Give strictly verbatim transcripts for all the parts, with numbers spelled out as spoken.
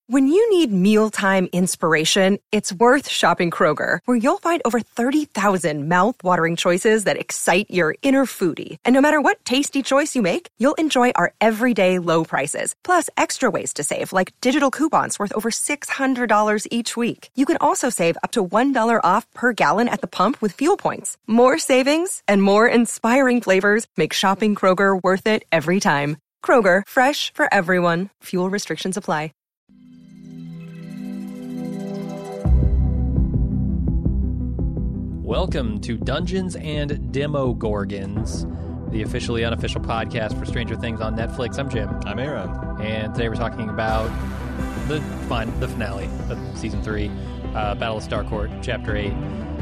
When you need mealtime inspiration, it's worth shopping Kroger, where you'll find over thirty thousand mouth-watering choices that excite your inner foodie. And no matter what tasty choice you make, you'll enjoy our everyday low prices, plus extra ways to save, like digital coupons worth over six hundred dollars each week. You can also save up to one dollar off per gallon at the pump with fuel points. More savings and more inspiring flavors make shopping Kroger worth it every time. Kroger, fresh for everyone. Fuel restrictions apply. Welcome to Dungeons and Demogorgons, the officially unofficial podcast for Stranger Things on Netflix. I'm Jim. I'm Aaron. And today we're talking about the fine, the finale of Season three, uh, Battle of Starcourt, Chapter eight.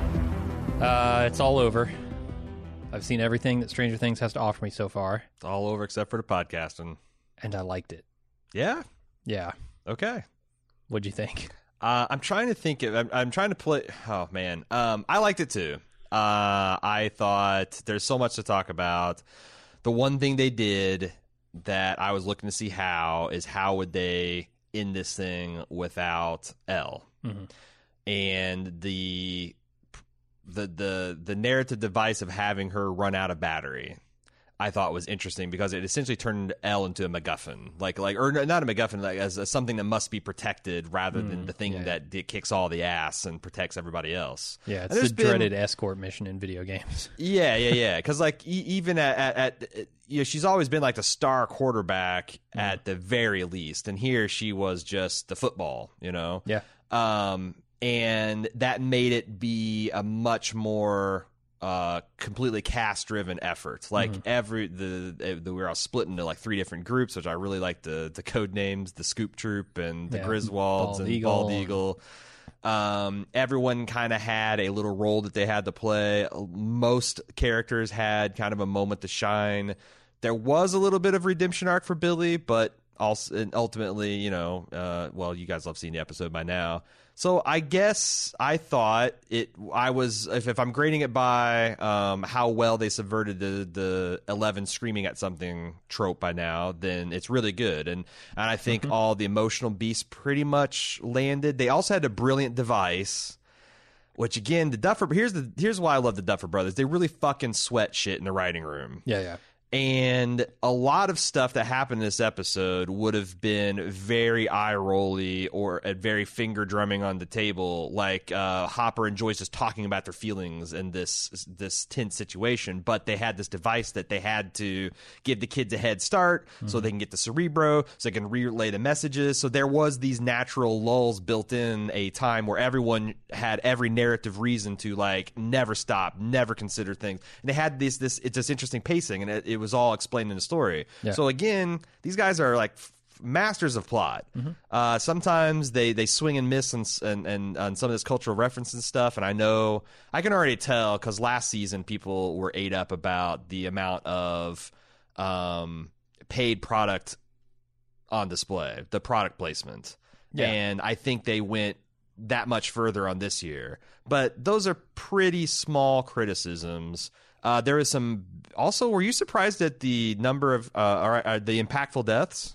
Uh, it's all over. I've seen everything that Stranger Things has to offer me so far. It's all over except for the podcasting. And I liked it. Yeah? Yeah. Okay. What'd you think? Uh, I'm trying to think of, I'm, I'm trying to play, oh man. Um, I liked it too. Uh, I thought there's so much to talk about. The one thing they did that I was looking to see how is how would they end this thing without Elle? Mm-hmm. And the, the, the, the narrative device of having her run out of battery, I thought was interesting because it essentially turned Elle into a MacGuffin, like, like, or not a MacGuffin, like as, as something that must be protected rather mm, than the thing yeah. that it kicks all the ass and protects everybody else. Yeah, it's the been, dreaded escort mission in video games. Yeah, yeah, yeah. Because like e- even at, at, at, you know, she's always been like the star quarterback mm. at the very least, and here she was just the football, you know. Yeah. Um, and that made it be a much more Uh, completely cast-driven efforts. Like mm-hmm. every the, the we were all split into like three different groups, which I really liked the the code names, the Scoop Troop and the yeah. Griswolds Bald and Eagle. Bald Eagle. Um, everyone kind of had a little role that they had to play. Most characters had kind of a moment to shine. There was a little bit of redemption arc for Billy, but also and ultimately, you know, uh, well, you guys have seen the episode by now. So I guess I thought it. I was if, if I'm grading it by um, how well they subverted the the Eleven screaming at something trope by now, then it's really good. And and I think mm-hmm. all the emotional beats pretty much landed. They also had a brilliant device, which again the Duffer. Here's the here's why I love the Duffer Brothers. They really fucking sweat shit in the writing room. Yeah, yeah. And a lot of stuff that happened in this episode would have been very eye-rolly or a very finger-drumming on the table, like uh, Hopper and Joyce just talking about their feelings in this this tense situation. But they had this device that they had to give the kids a head start mm-hmm. so they can get the Cerebro, so they can relay the messages. So there was these natural lulls built in a time where everyone had every narrative reason to like never stop, never consider things. And they had this this it's this interesting pacing, and it, it was all explained in the story. Yeah. So again, these guys are like f- masters of plot. Mm-hmm. Uh, sometimes they, they swing and miss and, and, and on some of this cultural reference and stuff. And I know I can already tell because last season people were ate up about the amount of um, paid product on display, the product placement. Yeah. And I think they went that much further on this year. But those are pretty small criticisms. Uh, there is some. Also, were you surprised at the number of uh, are, are the impactful deaths?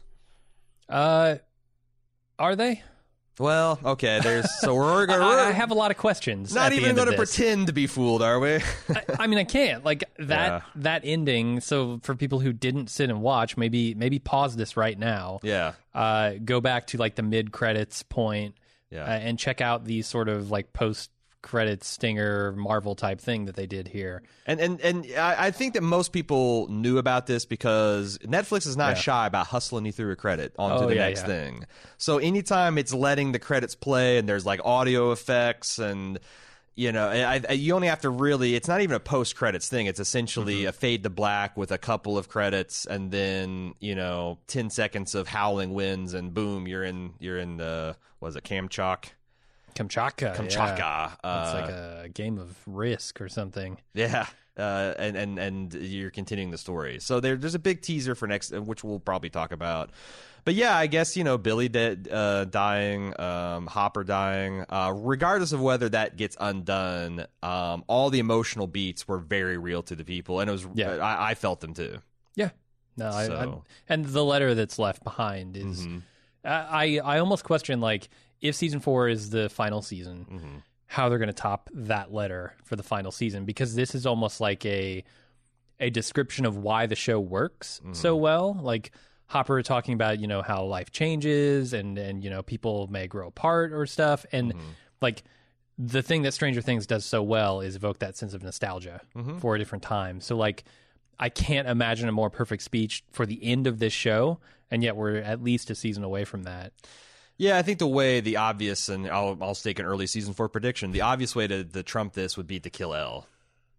Uh, are they? Well, okay. There's so we're going. I, I have a lot of questions. Not even going to pretend to be fooled, are we? I, I mean, I can't like that. Yeah. That ending. So for people who didn't sit and watch, maybe maybe pause this right now. Yeah. Uh, go back to like the mid credits point. Yeah. Uh, and check out the sort of like post credits stinger Marvel type thing that they did here. And and and I think that most people knew about this because Netflix is not yeah. shy about hustling you through a credit onto oh, the yeah, next yeah. thing. So anytime it's letting the credits play and there's like audio effects and you know, I, I, you only have to really, it's not even a post credits thing. It's essentially mm-hmm. a fade to black with a couple of credits and then, you know, ten seconds of howling winds and boom, you're in, you're in the, what is it, Kamchak? Kamchatka. Kamchatka. Yeah. Uh, it's like a game of Risk or something. Yeah. Uh, and, and, and you're continuing the story. So there, there's a big teaser for next, which we'll probably talk about. But yeah, I guess, you know, Billy dead, uh, dying, um, Hopper dying, uh, regardless of whether that gets undone, um, all the emotional beats were very real to the people. And it was, yeah. I, I felt them too. Yeah. No, so. I, I, and the letter that's left behind is, mm-hmm. I I almost question, like, if season four is the final season, Mm-hmm. how they're going to top that letter for the final season, because this is almost like a a description of why the show works Mm-hmm. so well. Like Hopper talking about, you know, how life changes and and you know, people may grow apart or stuff, and Mm-hmm. like the thing that Stranger Things does so well is evoke that sense of nostalgia Mm-hmm. for a different time. So like, I can't imagine a more perfect speech for the end of this show, and yet we're at least a season away from that. Yeah, I think the way the obvious, and I'll I'll stake an early season four prediction. The obvious way to, to trump this would be to kill Elle.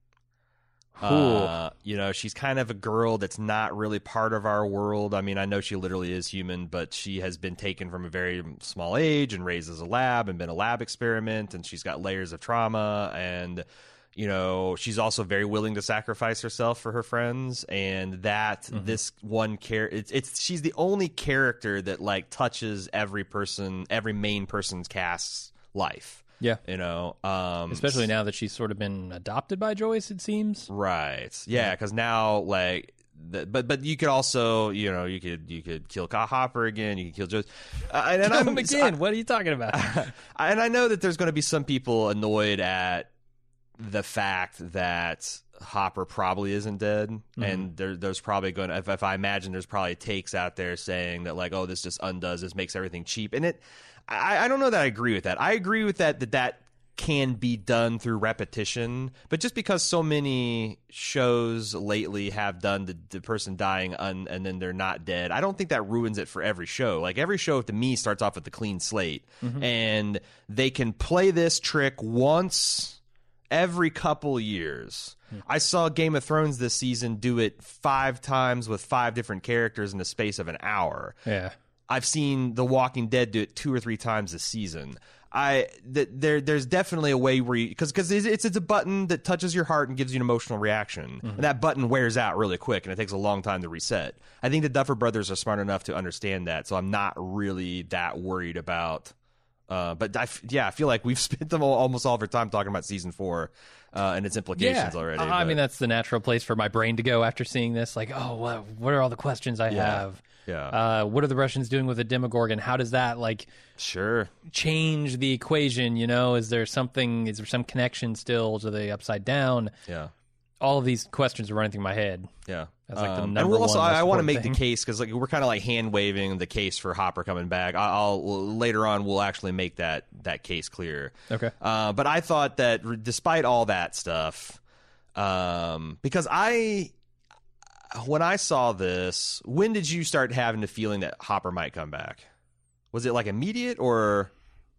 Uh, you know, she's kind of a girl that's not really part of our world. I mean, I know she literally is human, but she has been taken from a very small age and raised as a lab and been a lab experiment, and she's got layers of trauma, and you know, she's also very willing to sacrifice herself for her friends, and that mm-hmm. this one character, it's, it's she's the only character that like touches every person, every main person's cast's life. Yeah, you know, um, especially now that she's sort of been adopted by Joyce, it seems. Right. Yeah, because now, like, the, but but you could also, you know, you could you could kill Hopper again. You could kill Joyce. Uh, and, and kill I'm, him again. I, what are you talking about? And I know that there's going to be some people annoyed at the fact that Hopper probably isn't dead, mm-hmm. and there, there's probably going to, if, if I imagine, there's probably takes out there saying that like, oh, this just undoes, this makes everything cheap, and it. I, I don't know that I agree with that. I agree with that, that that can be done through repetition, but just because so many shows lately have done the, the person dying un, and then they're not dead, I don't think that ruins it for every show. Like every show to me starts off with a clean slate, mm-hmm. and they can play this trick once every couple years. Mm-hmm. I saw Game of Thrones this season do it five times with five different characters in the space of an hour. Yeah. I've seen The Walking Dead do it two or three times this season. I th- there there's definitely a way where you, because because it's, it's it's a button that touches your heart and gives you an emotional reaction, mm-hmm. and that button wears out really quick, and it takes a long time to reset. I think the Duffer Brothers are smart enough to understand that, so I'm not really that worried about. Uh, but I f- yeah, I feel like we've spent them all, almost all of our time talking about season four uh, and its implications yeah. already. I but. mean, that's the natural place for my brain to go after seeing this. Like, oh, what, what are all the questions I yeah. have? Yeah. Uh, what are the Russians doing with the Demogorgon? How does that like sure change the equation? You know, is there something? Is there some connection still to the Upside Down? Yeah. All of these questions are running through my head. Yeah. That's like the um, number and we'll also, one I, I want to make thing. the case because like we're kind of like hand waving the case for Hopper coming back. I, I'll we'll, later on we'll actually make that that case clear. Okay. Uh, but I thought that r- despite all that stuff, um, because I. When I saw this, when did you start having the feeling that Hopper might come back? Was it like immediate or?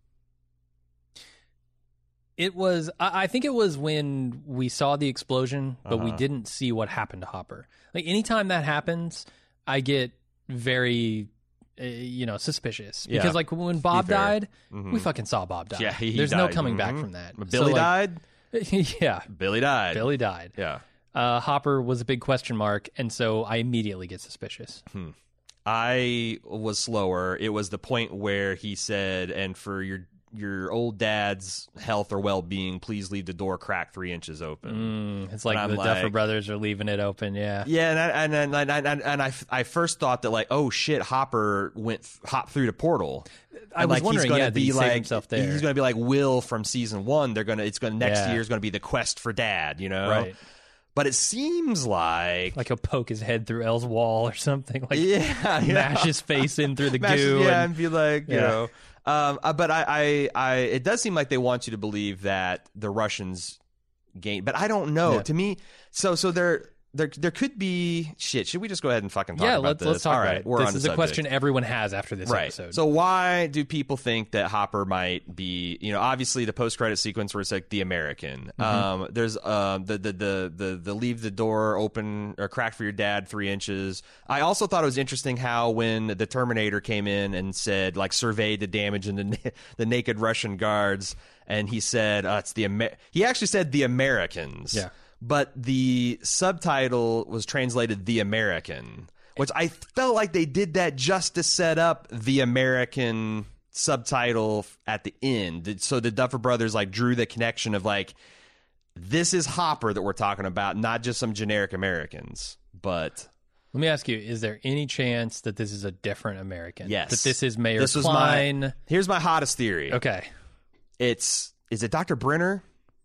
It was, I I think it was when we saw the explosion, but Uh-huh. we didn't see what happened to Hopper. Like anytime that happens, I get very, uh, you know, suspicious. Because Yeah. like when Bob fair. died, Mhm. we fucking saw Bob die. Yeah, he There's no died. coming back Mhm. from that. Billy So, like, died? yeah. Billy died. Billy died. Yeah. Uh, Hopper was a big question mark, and so I immediately get suspicious. Hmm. I was slower. It was the point where he said, and for your your old dad's health or well-being, please leave the door cracked three inches open. Mm, it's like And the I'm Duffer like- brothers are leaving it open, yeah. Yeah, and I, and and and, and, and I, I first thought that like, oh shit, Hopper went hopped through the portal. I And, was like, wondering, he's gonna yeah, did be he save like himself there? he's going to be like Will from season one. They're gonna it's going to next Yeah. year is going to be the quest for Dad, you know. Right. But it seems like Like he'll poke his head through Elle's wall or something. Like yeah, yeah. mash his face in through the Mash- goo. yeah, and- and be like, you Yeah. know. Um, uh, but I, I, I, it does seem like they want you to believe that the Russians gain, but I don't know. Yeah. To me, so so there, there, there could be shit. Should we just go ahead and fucking talk yeah, about let's this? let's talk All about right, it. we're this on is the a question subject. everyone has after this Right. episode. So why do people think that Hopper might be, you know, obviously the post-credit sequence where it's like the American. Mm-hmm. Um, there's um, the, the, the, the, the leave the door open or crack for your dad three inches. I also thought it was interesting how when the Terminator came in and said, like, surveyed the damage in the, na- the naked Russian guards, and he said, uh, it's the, Amer-. he actually said the Americans. Yeah. But the subtitle was translated The American, which I felt like they did that just to set up the American subtitle at the end. So the Duffer Brothers like drew the connection of like, this is Hopper that we're talking about, not just some generic Americans. But Let me ask you, is there any chance that this is a different American? Yes. That this is Mayor this was Klein? My, here's my hottest theory. Okay. It's, is it Doctor Brenner?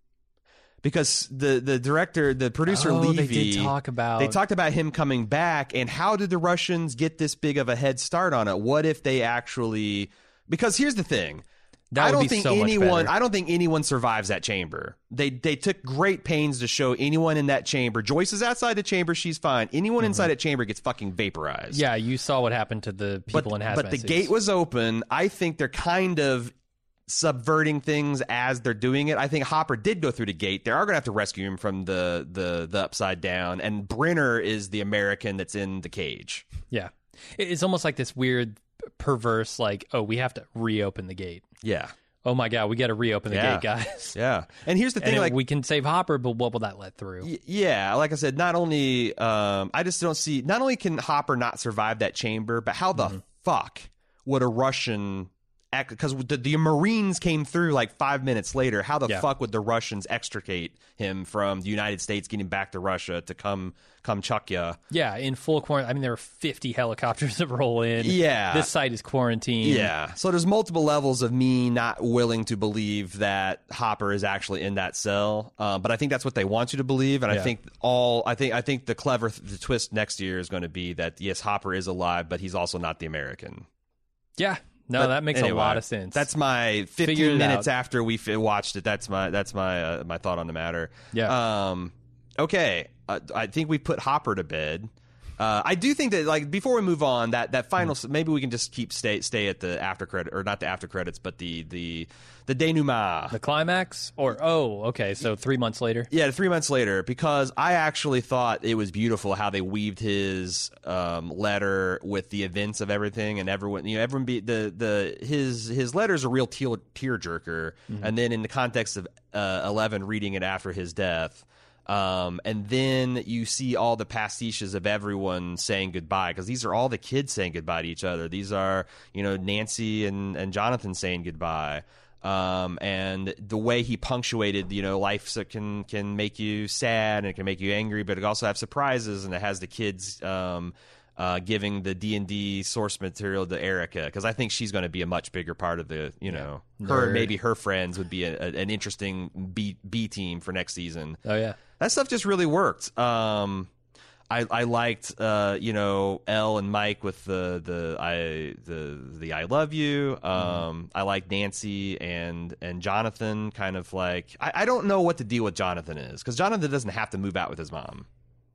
Because the, the director, the producer oh, Levy, they did talk about... they talked about him coming back, and how did the Russians get this big of a head start on it? What if they actually... Because here's the thing. That I would don't be think so much anyone. better. I don't think anyone survives that chamber. They they took great pains to show anyone in that chamber. Joyce is outside the chamber; she's fine. Anyone mm-hmm. inside that chamber gets fucking vaporized. Yeah, you saw what happened to the people but, in hazmat But the suits. gate was open. I think they're kind of subverting things as they're doing it. I think Hopper did go through the gate. They are going to have to rescue him from the the the upside down. And Brenner is the American that's in the cage. Yeah, it's almost like this weird, perverse, like, oh, we have to reopen the gate. Yeah. Oh my God, we got to reopen the yeah. gate, guys. Yeah. And here's the thing, and like we can save Hopper, but what will that let through? Y- yeah, like I said, not only um, I just don't see. Not only can Hopper not survive that chamber, but how the mm-hmm. fuck would a Russian? Because the, the Marines came through like five minutes later. How the yeah. fuck would the Russians extricate him from the United States, getting back to Russia to come come chuck ya? Yeah, in full quarantine. I mean, there were fifty helicopters that roll in. Yeah. This site is quarantined. Yeah. So there's multiple levels of me not willing to believe that Hopper is actually in that cell. Uh, but I think that's what they want you to believe. And yeah. I think all I think I think the clever th- the twist next year is going to be that, yes, Hopper is alive, but he's also not the American. Yeah. No, but that makes anyway, a lot of sense. That's my fifteen minutes out. After we f- watched it. That's my that's my uh, my thought on the matter. Yeah. Um. Okay. Uh, I think we put Hopper to bed. Uh, I do think that, like, before we move on, that that final mm. maybe we can just keep stay stay at the after credit, or not the after credits, but the the the denouement, the climax, or oh, okay, so three months later. Yeah, three months later, because I actually thought it was beautiful how they weaved his um, letter with the events of everything, and everyone, you know, everyone be the the his his letter is a real tear jerker, mm-hmm. and then in the context of uh, Eleven reading it after his death. Um, and then you see all the pastiches of everyone saying goodbye, because these are all the kids saying goodbye to each other. These are, you know, Nancy and, and Jonathan saying goodbye. Um, and the way he punctuated, you know, life can can make you sad and it can make you angry, but it also have surprises, and it has the kids um, uh, giving the D and D source material to Erica, because I think she's going to be a much bigger part of the, you know, Nerd. her maybe her friends would be a, a, an interesting B B team for next season. Oh yeah. That stuff just really worked. Um, I, I liked, uh, you know, Elle and Mike with the the I the the I love you. Um, mm-hmm. I like Nancy and and Jonathan. Kind of like I, I don't know what the deal with Jonathan is, because Jonathan doesn't have to move out with his mom.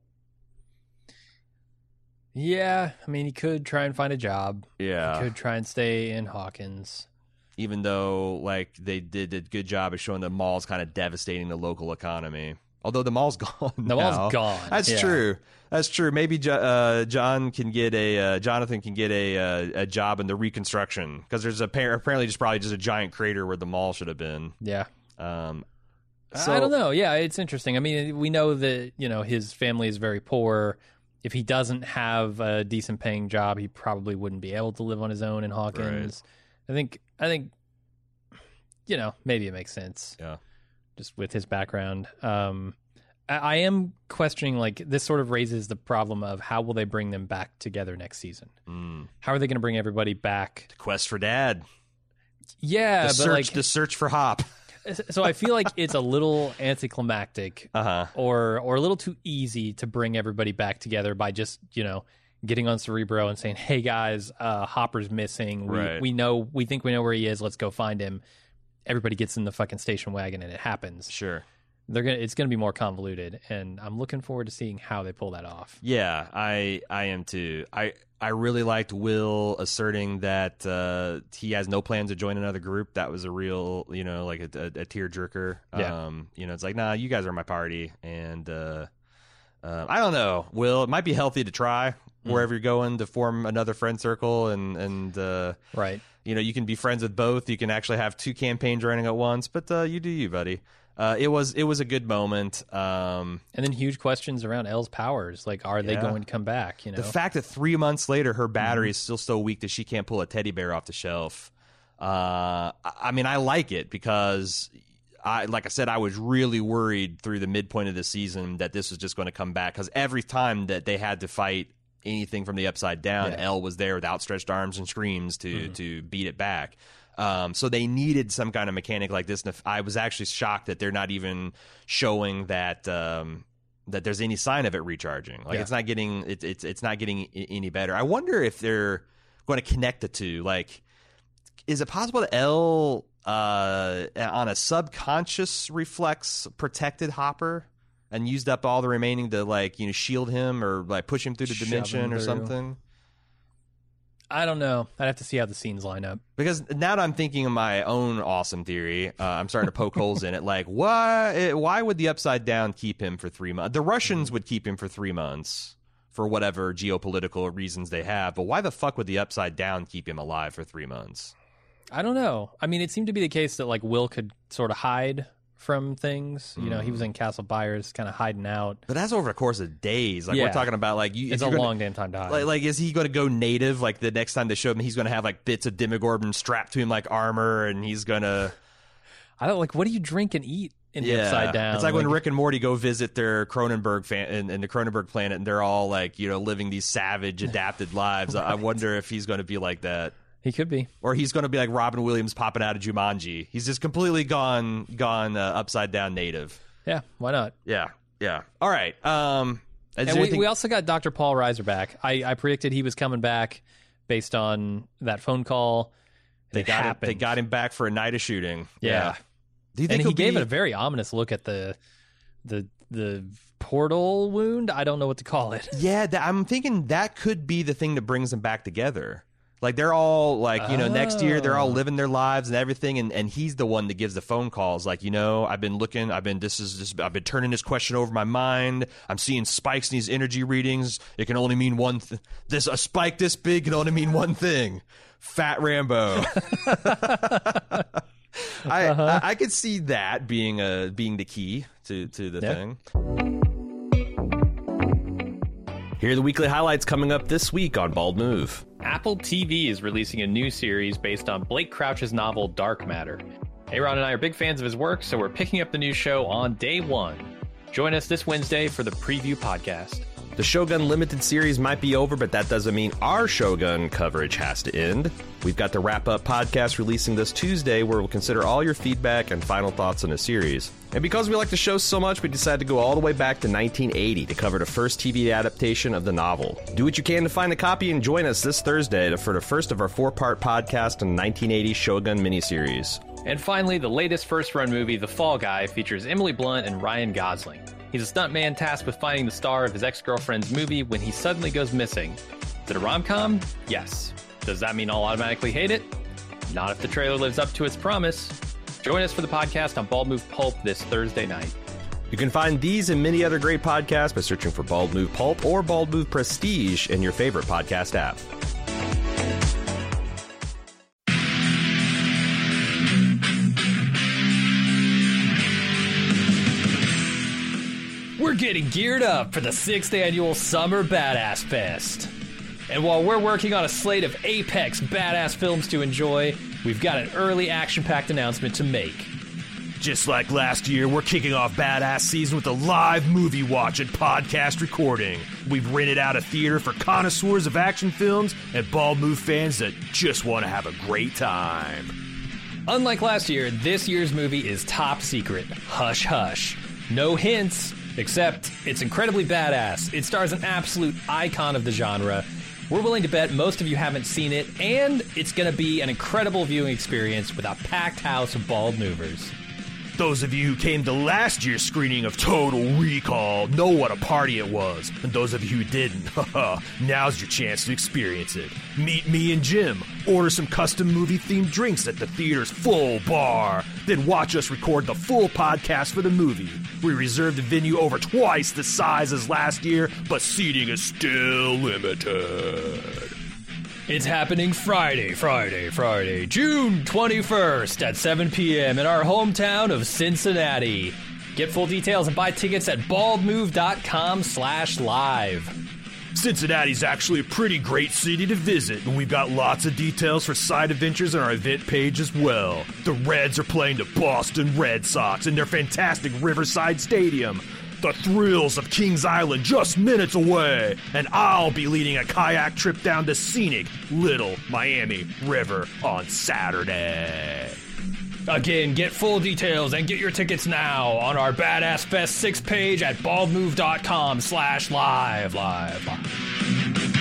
Yeah, I mean, he could try and find a job. Yeah, he could try and stay in Hawkins. Even though, like, they did a good job of showing the mall's kind of devastating the local economy. Although the mall's gone. The now. mall's gone. That's yeah. true. That's true. Maybe uh, John can get a uh, Jonathan can get a uh, a job in the reconstruction, because there's a apparently just probably just a giant crater where the mall should have been. Yeah. Um. So, I don't know. Yeah, it's interesting. I mean, we know that, you know, his family is very poor. If he doesn't have a decent paying job, he probably wouldn't be able to live on his own in Hawkins. Right. I think. I think. You know, maybe it makes sense. Yeah. Just with his background. Um, I, I am questioning, like, this sort of raises the problem of how will they bring them back together next season? Mm. How are they going to bring everybody back? The quest for Dad. Yeah, the but search, like the search for Hop. So I feel like it's a little anticlimactic, uh-huh. or or a little too easy to bring everybody back together by just, you know, getting on Cerebro and saying, "Hey guys, uh, Hopper's missing. We right. we know we think we know where he is. Let's go find him." Everybody gets in the fucking station wagon and it happens. Sure. They're gonna it's gonna be more convoluted, and I'm looking forward to seeing how they pull that off. Yeah, I I am too. I I really liked Will asserting that uh, he has no plans to join another group. That was a real, you know, like a, a, a tearjerker. Yeah. Um, you know, it's like, nah, you guys are my party, and uh, uh, I don't know, Will. It might be healthy to try mm. wherever you're going to form another friend circle, and and uh, right. You know, you can be friends with both. You can actually have two campaigns running at once, but uh, you do you, buddy. Uh, it was it was a good moment. Um, and then huge questions around Elle's powers. Like, are they yeah. going to come back? You know, the fact that three months later her battery mm-hmm. is still so weak that she can't pull a teddy bear off the shelf. Uh, I mean, I like it, because I, like I said, I was really worried through the midpoint of the season that this was just going to come back, because every time that they had to fight anything from the Upside Down, Yeah. El was there with outstretched arms and screams to mm-hmm. to beat it back. Um, so they needed some kind of mechanic like this. And if, I was actually shocked that they're not even showing that um, that there's any sign of it recharging. Like yeah. it's not getting it, it's it's not getting any better. I wonder if they're going to connect the two. Like, is it possible that El uh, on a subconscious reflex protected Hopper and used up all the remaining to like you know shield him or like push him through the Shove dimension or something? I don't know. I'd have to see how the scenes line up. Because now that I'm thinking of my own awesome theory, uh, I'm starting to poke holes in it. Like, why why would the Upside Down keep him for three months? The Russians would keep him for three months for whatever geopolitical reasons they have. But why the fuck would the Upside Down keep him alive for three months? I don't know. I mean, it seemed to be the case that, like, Will could sort of hide from things. You know, he was in Castle Byers kind of hiding out. But that's over the course of days. Like, yeah. we're talking about, like... You, it's a gonna, long damn time to hide. Like, like, is he going to go native? Like, the next time they show him, he's going to have, like, bits of Demogorgon strapped to him like armor, and he's going to... I don't... Like, what do you drink and eat in the yeah. Upside Down? It's like, like when Rick and Morty go visit their Cronenberg fan in, in the Cronenberg planet, and they're all, like, you know, living these savage, adapted lives. right. I wonder if he's going to be like that. He could be. Or he's going to be like Robin Williams popping out of Jumanji. He's just completely gone gone uh, upside down native. Yeah, why not? Yeah, yeah. All right. Um, and we, anything... we also got Doctor Paul Reiser back. I, I predicted he was coming back based on that phone call. They got him, They got him back for a night of shooting. Yeah. yeah. Do you think and he gave be... it a very ominous look at the the the portal wound. I don't know what to call it. Yeah, that, I'm thinking that could be the thing that brings them back together. Like, they're all, like, you know, oh. next year, they're all living their lives and everything, and, and he's the one that gives the phone calls. Like, you know, I've been looking, I've been, this is, this, I've been turning this question over my mind. I'm seeing spikes in these energy readings. It can only mean one, th- this, a spike this big can only mean one thing. Fat Rambo. I, uh-huh. I I could see that being a being the key to, to the yeah. thing. Here are the weekly highlights coming up this week on Bald Move. Apple T V is releasing a new series based on Blake Crouch's novel Dark Matter. Aaron and I are big fans of his work, so we're picking up the new show on day one. Join us this Wednesday for the preview podcast. The Shogun Limited series might be over, but that doesn't mean our Shogun coverage has to end. We've got the wrap-up podcast releasing this Tuesday, where we'll consider all your feedback and final thoughts on the series. And because we like the show so much, we decided to go all the way back to nineteen eighty to cover the first T V adaptation of the novel. Do what you can to find a copy and join us this Thursday for the first of our four-part podcast on the nineteen eighty Shogun miniseries. And finally, the latest first-run movie, The Fall Guy, features Emily Blunt and Ryan Gosling. He's a stuntman tasked with finding the star of his ex-girlfriend's movie when he suddenly goes missing. Is it a rom-com? Yes. Does that mean I'll automatically hate it? Not if the trailer lives up to its promise. Join us for the podcast on Bald Move Pulp this Thursday night. You can find these and many other great podcasts by searching for Bald Move Pulp or Bald Move Prestige in your favorite podcast app. We're getting geared up for the sixth annual Summer Badass Fest. And while we're working on a slate of apex badass films to enjoy, we've got an early action-packed announcement to make. Just like last year, we're kicking off Badass Season with a live movie watch and podcast recording. We've rented out a theater for connoisseurs of action films and Bald Move fans that just want to have a great time. Unlike last year, this year's movie is top secret. Hush, hush. No hints. Except, it's incredibly badass. It stars an absolute icon of the genre. We're willing to bet most of you haven't seen it, and it's going to be an incredible viewing experience with a packed house of bald movers. Those of you who came to last year's screening of Total Recall know what a party it was. And those of you who didn't, haha, now's your chance to experience it. Meet me and Jim, order some custom movie-themed drinks at the theater's full bar, then watch us record the full podcast for the movie. We reserved the venue over twice the size as last year, but seating is still limited. It's happening Friday, Friday, Friday, June twenty-first at seven p.m. in our hometown of Cincinnati. Get full details and buy tickets at baldmove.com slash live. Cincinnati's actually a pretty great city to visit, and we've got lots of details for side adventures on our event page as well. The Reds are playing the Boston Red Sox in their fantastic Riverside Stadium. The thrills of Kings Island just minutes away, and I'll be leading a kayak trip down the scenic Little Miami River on Saturday. Again, get full details and get your tickets now on our Badass Fest six page at baldmove.com slash live, live, live.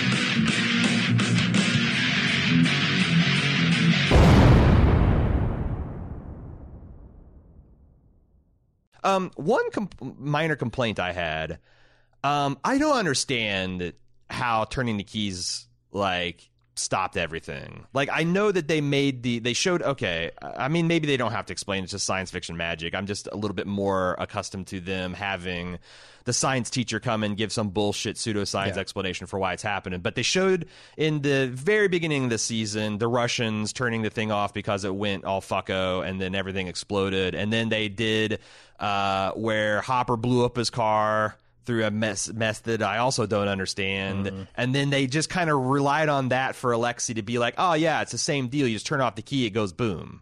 Um, one com- minor complaint I had, um, I don't understand how turning the keys, like, stopped everything. Like, I know that they made the, they showed, okay, I mean, maybe they don't have to explain, it's just science fiction magic. I'm just a little bit more accustomed to them having the science teacher come and give some bullshit pseudoscience yeah. explanation for why it's happening. But they showed in the very beginning of the season the Russians turning the thing off because it went all fucko and then everything exploded. And then they did uh, where Hopper blew up his car through a mess, mess that I also don't understand. Mm-hmm. And then they just kind of relied on that for Alexei to be like, oh, yeah, it's the same deal. You just turn off the key, it goes boom.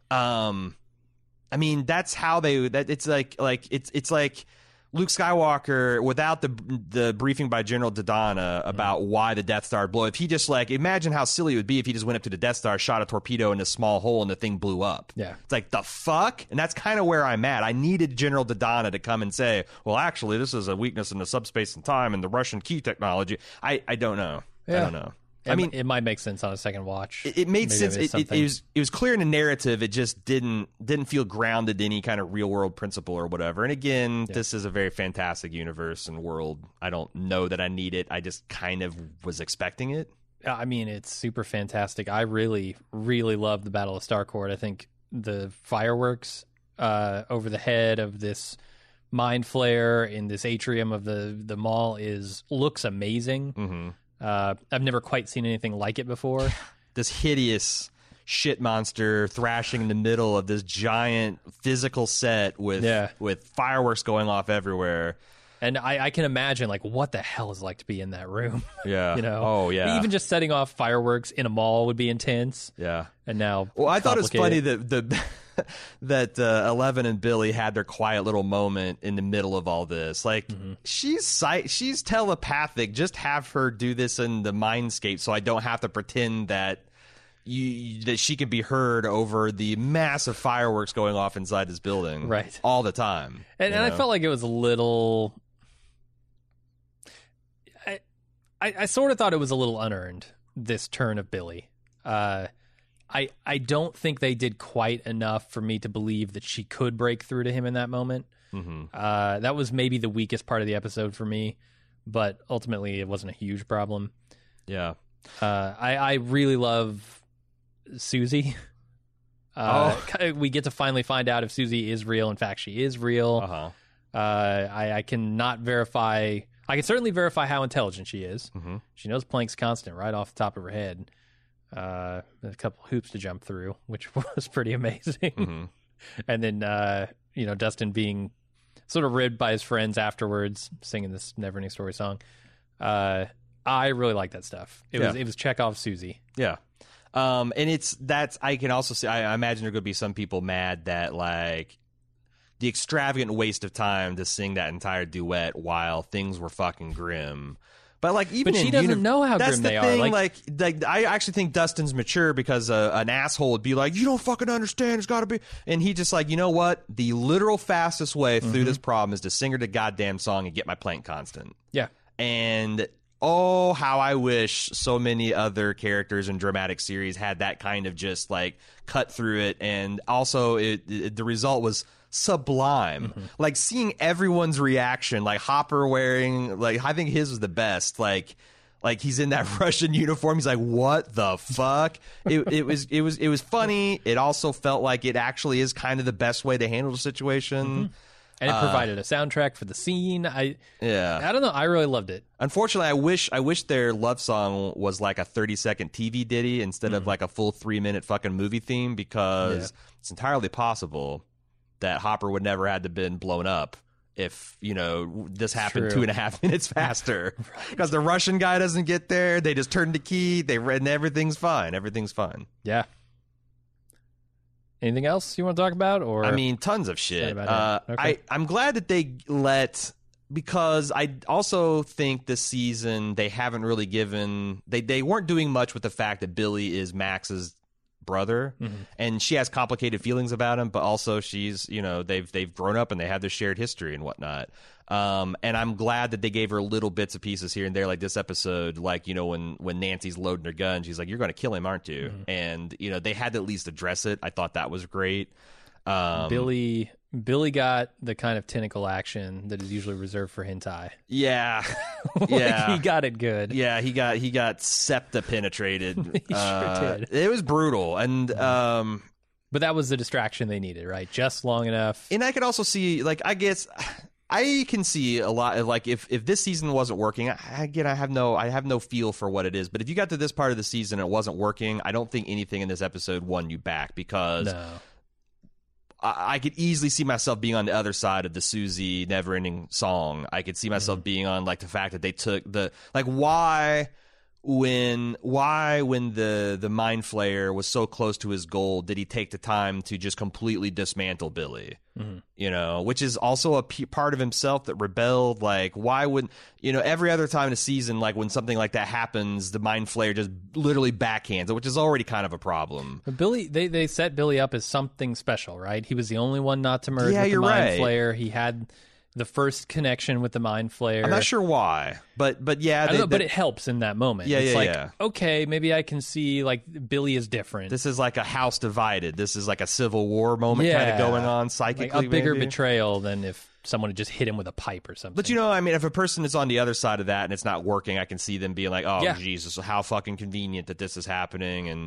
Um, I mean, that's how they, that it's like, like it's it's like Luke Skywalker, without the the briefing by General Dodonna about mm-hmm. why the Death Star blew, if he just like, imagine how silly it would be if he just went up to the Death Star, shot a torpedo in a small hole, and the thing blew up. Yeah. It's like, the fuck? And that's kind of where I'm at. I needed General Dodonna to come and say, well, actually, this is a weakness in the subspace and time and the Russian key technology. I, I don't know. Yeah. I don't know. It, I mean, it might make sense on a second watch. It, it made Maybe sense. It, it, it was it was clear in the narrative. It just didn't didn't feel grounded in any kind of real world principle or whatever. And again, yeah. this is a very fantastic universe and world. I don't know that I need it. I just kind of was expecting it. I mean, it's super fantastic. I really, really love the Battle of Starcourt. I think the fireworks uh, over the head of this mind flare in this atrium of the the mall is looks amazing. Mm-hmm. Uh, I've never quite seen anything like it before. This hideous shit monster thrashing in the middle of this giant physical set with yeah. with fireworks going off everywhere. And I, I can imagine, like, what the hell is it like to be in that room? Yeah. You know? Oh, yeah. Even just setting off fireworks in a mall would be intense. Yeah. And now, well, I thought it was funny that the that uh, Eleven and Billy had their quiet little moment in the middle of all this. Like, mm-hmm. she's sight, she's telepathic. Just have her do this in the mindscape, so I don't have to pretend that you that she can be heard over the massive fireworks going off inside this building, right, all the time. And, and I felt like it was a little. I, I, I sort of thought it was a little unearned, this turn of Billy. Uh, I I don't think they did quite enough for me to believe that she could break through to him in that moment. Mm-hmm. Uh, that was maybe the weakest part of the episode for me, but ultimately it wasn't a huge problem. Yeah. Uh, I, I really love Susie. Uh, oh. We get to finally find out if Susie is real. In fact, she is real. Uh-huh. Uh, I, I cannot verify... I can certainly verify how intelligent she is. Mm-hmm. She knows Planck's constant right off the top of her head. Uh, a couple hoops to jump through, which was pretty amazing. Mm-hmm. And then, uh, you know, Dustin being sort of ribbed by his friends afterwards, singing this Neverending Story song. Uh, I really like that stuff. It yeah. was it was Chekhov's Susie. Yeah. Um, and it's that's I can also see. I, I imagine there are going to be some people mad that like the extravagant waste of time to sing that entire duet while things were fucking grim. But like, even but she in doesn't uni- know how that's grim the they thing, are. Like, like, like, I actually think Dustin's mature because uh, an asshole would be like, "You don't fucking understand. It's got to be," and he just like, you know what? The literal fastest way through mm-hmm. this problem is to sing her the goddamn song and get my Planck constant. Yeah, and oh, how I wish so many other characters in dramatic series had that kind of just like cut through it, and also it, it the result was sublime. Mm-hmm. Like seeing everyone's reaction, like Hopper wearing, like I think his was the best. Like, like he's in that Russian uniform. He's like, "What the fuck?" it, it was, it was, it was funny. It also felt like it actually is kind of the best way to handle the situation. Mm-hmm. And it uh, provided a soundtrack for the scene. I yeah, I don't know. I really loved it. Unfortunately, I wish I wish their love song was like a thirty second T V ditty instead mm. of like a full three minute fucking movie theme, because yeah. it's entirely possible that Hopper would never had to been blown up if, you know, this happened True. two and a half minutes faster. Because right. the Russian guy doesn't get there, they just turn the key, they and everything's fine. Everything's fine. Yeah. Anything else you want to talk about? Or I mean, tons of shit. Uh, okay. I I'm glad that they let because I also think this season they haven't really given they they weren't doing much with the fact that Billy is Max's brother, mm-hmm. and she has complicated feelings about him, but also she's, you know, they've they've grown up and they have this shared history and whatnot. Um, and I'm glad that they gave her little bits of pieces here and there, like this episode, like, you know, when when Nancy's loading her gun, she's like, "You're going to kill him, aren't you?" Mm-hmm. And, you know, they had to at least address it. I thought that was great. Um, Billy Billy got the kind of tentacle action that is usually reserved for hentai. Yeah, like, yeah, he got it good. Yeah, he got he got septa penetrated. he uh, sure did. It was brutal, and um, but that was the distraction they needed, right? Just long enough. And I could also see, like, I guess I can see a lot of, like, if if this season wasn't working, I, again, I have no I have no feel for what it is. But if you got to this part of the season and it wasn't working, I don't think anything in this episode won you back, because. No. I could easily see myself being on the other side of the Susie Neverending Song. I could see myself mm-hmm. being on, like, the fact that they took the, like, why when why when the the Mind Flayer was so close to his goal did he take the time to just completely dismantle Billy? Mm-hmm. You know, which is also a p- part of himself that rebelled. Like, why would, you know, every other time in a season, like when something like that happens, the Mind Flayer just literally backhands it, which is already kind of a problem. But Billy, they they set Billy up as something special, right? He was the only one not to merge yeah, with the you're Mind right. Flayer. He had the first connection with the Mind Flayer. I'm not sure why, but but yeah, they, they, know, but they, it helps in that moment. Yeah, it's yeah, like, yeah. okay, maybe I can see, like, Billy is different. This is like a house divided. This is like a Civil War moment yeah. kind of going on psychically. Like a bigger maybe. betrayal than if someone had just hit him with a pipe or something. But, you know, I mean, if a person is on the other side of that and it's not working, I can see them being like, oh, yeah. Jesus, how fucking convenient that this is happening. And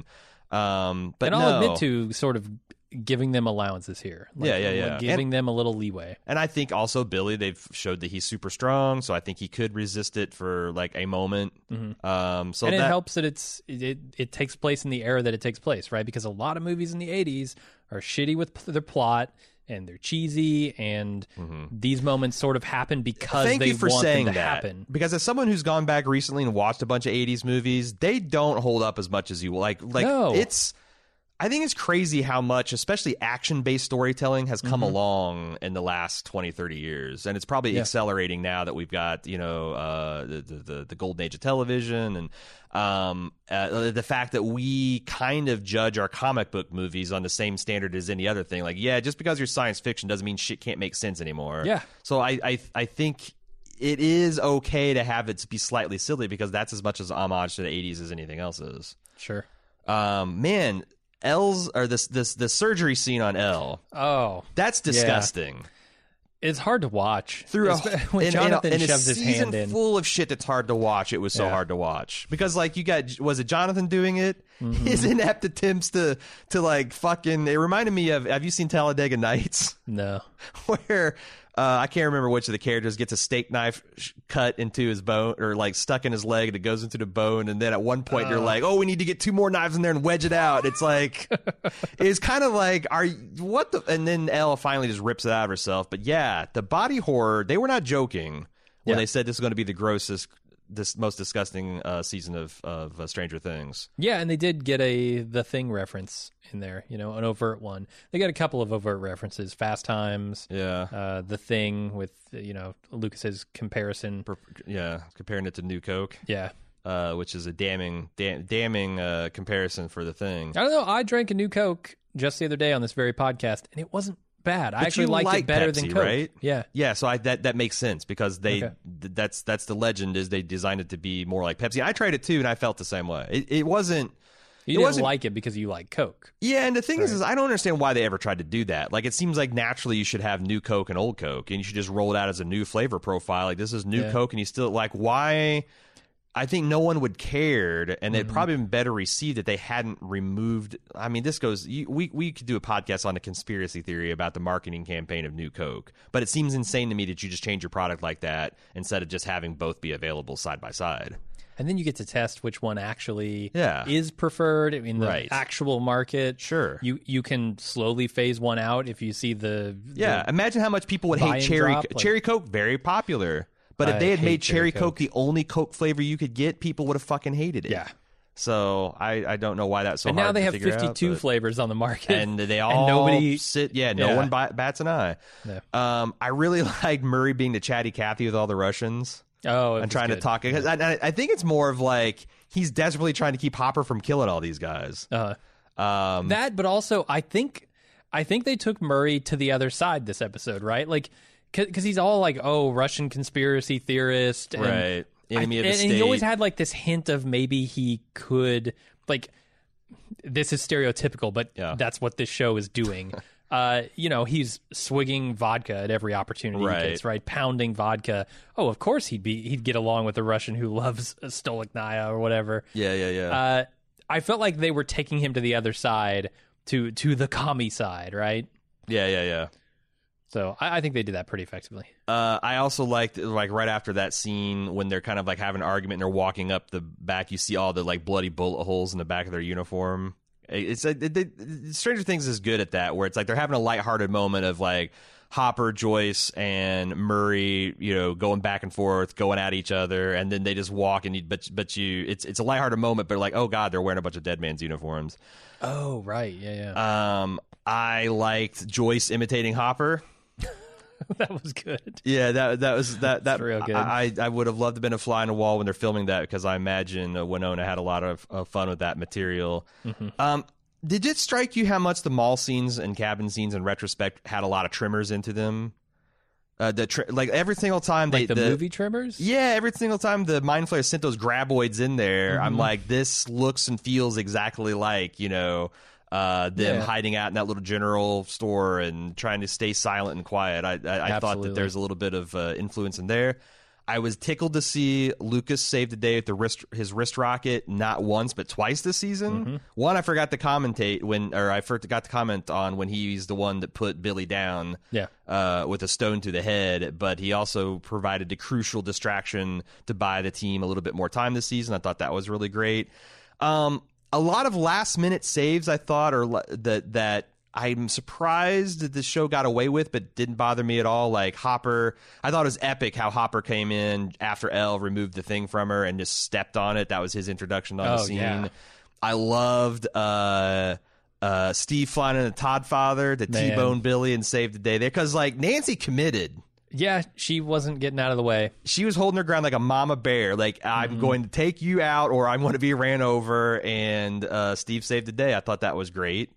um, but and I'll no. admit to sort of giving them allowances here. Like, yeah, yeah, yeah. Like giving and, them a little leeway. And I think also Billy, they've showed that he's super strong, so I think he could resist it for like a moment. Mm-hmm. Um, so and that, it helps that it's it, it it takes place in the era that it takes place, right? Because a lot of movies in the eighties are shitty with their plot and they're cheesy, and mm-hmm. these moments sort of happen because Thank they you for want saying them to that. happen. Because as someone who's gone back recently and watched a bunch of eighties movies, they don't hold up as much as you like. Like no. it's. I think it's crazy how much, especially action-based storytelling, has come mm-hmm. along in the last twenty, thirty years. And it's probably yeah. accelerating now that we've got, you know, uh, the, the, the golden age of television, and um, uh, the fact that we kind of judge our comic book movies on the same standard as any other thing. Like, yeah, just because you're science fiction doesn't mean shit can't make sense anymore. Yeah. So I, I, I think it is okay to have it be slightly silly, because that's as much as homage to the eighties as anything else is. Sure. Um, man... L's or this this the surgery scene on L. Oh, that's disgusting. Yeah. It's hard to watch. Through a, when in, Jonathan in a, in shoves a his season hand in, full of shit that's hard to watch. It was so yeah. hard to watch because, like, you got, was it Jonathan doing it? Mm-hmm. His inept attempts to to like fucking. It reminded me of. Have you seen Talladega Nights? No. Where. Uh, I can't remember which of the characters gets a steak knife sh- cut into his bone, or like stuck in his leg, and it goes into the bone. And then at one point, uh. you're like, "Oh, we need to get two more knives in there and wedge it out." It's like, it's kind of like, "Are you, what the?" And then Elle finally just rips it out of herself. But yeah, the body horror. They were not joking when yeah. they said this is going to be the grossest, this most disgusting uh, season of of uh, Stranger Things. Yeah, and they did get a The Thing reference in there, you know, an overt one. They got a couple of overt references: Fast Times, yeah, uh, The Thing with, you know, Lucas's comparison, per, yeah, comparing it to New Coke, yeah, uh, which is a damning, dam- damning uh, comparison for The Thing. I don't know. I drank a New Coke just the other day on this very podcast, and it wasn't bad. I but actually liked like it better Pepsi, than Coke. Right? Yeah, yeah. So I, that that makes sense, because they okay. th- that's that's the legend, is they designed it to be more like Pepsi. I tried it too, and I felt the same way. It, it wasn't. You it didn't wasn't, like it because you like Coke. Yeah, and the thing right. is, is, I don't understand why they ever tried to do that. Like, it seems like naturally you should have new Coke and old Coke, and you should just roll it out as a new flavor profile. Like, this is new yeah. Coke, and you still, like, why? I think no one would cared, and it'd mm-hmm. probably been better received if they hadn't removed. I mean, this goes. You, we we could do a podcast on a conspiracy theory about the marketing campaign of New Coke, but it seems insane to me that you just change your product like that instead of just having both be available side by side. And then you get to test which one actually yeah. is preferred in the right. actual market. Sure. You you can slowly phase one out if you see the... Yeah, the imagine how much people would hate cherry drop, like, cherry Coke, very popular. But if I they had hate made cherry Coke. Coke the only Coke flavor you could get, people would have fucking hated it. Yeah. So I, I don't know why that's so and hard now they to have figure fifty-two out, but- flavors on the market, and they all and nobody sit. Yeah, no yeah. one bi- bats an eye. No. Um, I really like Murray being the chatty Cathy with all the Russians. Oh, and trying good. to talk. Because I, I think it's more of like he's desperately trying to keep Hopper from killing all these guys. Uh, Um, that, but also I think I think they took Murray to the other side this episode, right? Like, because he's all like, oh, Russian conspiracy theorist, and right? Enemy I, of the and, state. and he always had like this hint of maybe he could like. This is stereotypical, but Yeah. that's what this show is doing. Uh, you know, he's swigging vodka at every opportunity Right. he gets, right? Pounding vodka. Oh, of course he'd be he'd get along with a Russian who loves Stolichnaya or whatever. Yeah, yeah, yeah. Uh, I felt like they were taking him to the other side, to to the commie side, right? yeah, yeah, yeah. So I, I think they did that pretty effectively. Uh, I also liked like right after that scene when they're kind of like having an argument and they're walking up the back. You see all the like bloody bullet holes in the back of their uniform. It's it, it, it, Stranger Things is good at that, where it's like they're having a lighthearted moment of like Hopper, Joyce, and Murray, you know, going back and forth, going at each other, and then they just walk and you, but but you, it's it's a lighthearted moment, but like, oh god, they're wearing a bunch of Dead Man's uniforms. Oh right, yeah, yeah. Um, I liked Joyce imitating Hopper. That was good. Yeah, that that was that that real good. I I would have loved to have been a fly on the wall when they're filming that, because I imagine uh, Winona had a lot of uh, fun with that material. Mm-hmm. Um, did it strike you how much the mall scenes and cabin scenes in retrospect had a lot of trimmers into them? Uh, the tri- like every single time they Like the, movie trimmers? yeah, every single time the Mind Flayer sent those graboids in there, Mm-hmm. I'm like, this looks and feels exactly like, you know, uh, them Yeah. hiding out in that little general store and trying to stay silent and quiet. I, I, I thought Absolutely. that there's a little bit of uh, influence in there. I was tickled to see Lucas save the day with the wrist, his wrist rocket, not once but twice this season. Mm-hmm. One, I forgot to commentate when, or I forgot to comment on when he's the one that put Billy down Yeah. uh, with a stone to the head, but he also provided the crucial distraction to buy the team a little bit more time this season. I thought that was really great. Um, a lot of last minute saves, I thought, or that that I'm surprised that the show got away with, but didn't bother me at all. Like Hopper, I thought it was epic how Hopper came in after Elle removed the thing from her and just stepped on it. That was his introduction on Oh, the scene. yeah. I loved uh, uh, Steve flying in a Todd Father to Man. T-bone Billy and save the day there, because like Nancy committed. Yeah, she wasn't getting out of the way. She was holding her ground like a mama bear. Like, I'm Mm-hmm. going to take you out or I'm going to be ran over. And uh, Steve saved the day. I thought that was great.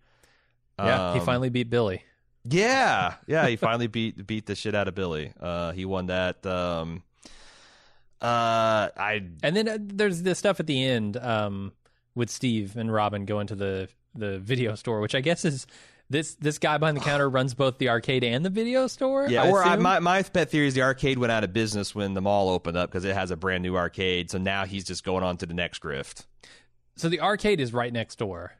Yeah, he Um, finally beat Billy. Yeah. Yeah, he finally beat beat the shit out of Billy. Uh, he won that. Um, uh, I And then uh, there's the stuff at the end um, with Steve and Robin going to the, the video store, which I guess is this this guy behind the counter runs both the arcade and the video store. Yeah, I or I, assume? my my pet theory is the arcade went out of business when the mall opened up because it has a brand new arcade. So now he's just going on to the next grift. So the arcade is right next door.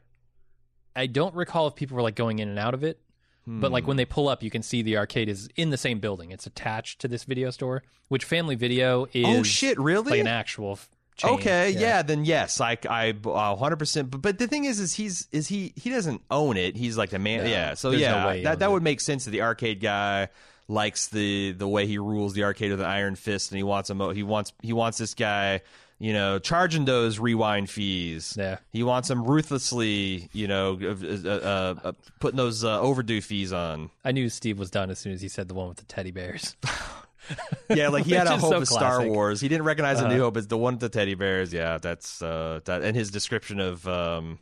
I don't recall if people were like going in and out of it, but like when they pull up, you can see the arcade is in the same building. It's attached to this video store, which Family Video is. Oh shit! Really? Like an actual f- chain. Okay, yeah. Then yes, I I uh, one hundred percent. But but the thing is, is he's is he he doesn't own it. He's like the man. No, yeah. So there's no yeah, way he that owns that it. would make sense. That the arcade guy likes the the way he rules the arcade with an iron fist, and he wants him. He wants he wants this guy. You know, charging those rewind fees. Yeah. He wants them ruthlessly, you know, uh, uh, uh, putting those uh, overdue fees on. I knew Steve was done as soon as he said the one with the teddy bears. Yeah, like he had Which a is hope so of Star classic. Wars. He didn't recognize Uh-huh. a New Hope as the one with the teddy bears. Yeah, that's uh, that, and his description of um,